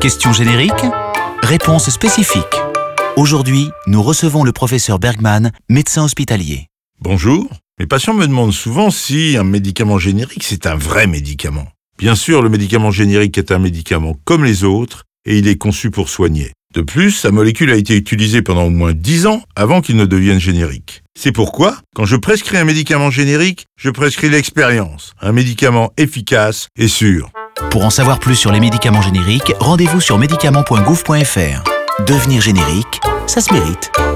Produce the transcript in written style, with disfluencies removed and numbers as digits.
Question générique, réponse spécifique. Aujourd'hui, nous recevons le professeur Bergman, médecin hospitalier. Bonjour. Mes patients me demandent souvent si un médicament générique, c'est un vrai médicament. Bien sûr, le médicament générique est un médicament comme les autres et il est conçu pour soigner. De plus, sa molécule a été utilisée pendant au moins 10 ans avant qu'il ne devienne générique. C'est pourquoi, quand je prescris un médicament générique, je prescris l'expérience, un médicament efficace et sûr. Pour en savoir plus sur les médicaments génériques, rendez-vous sur médicaments.gouv.fr. Devenir générique, ça se mérite.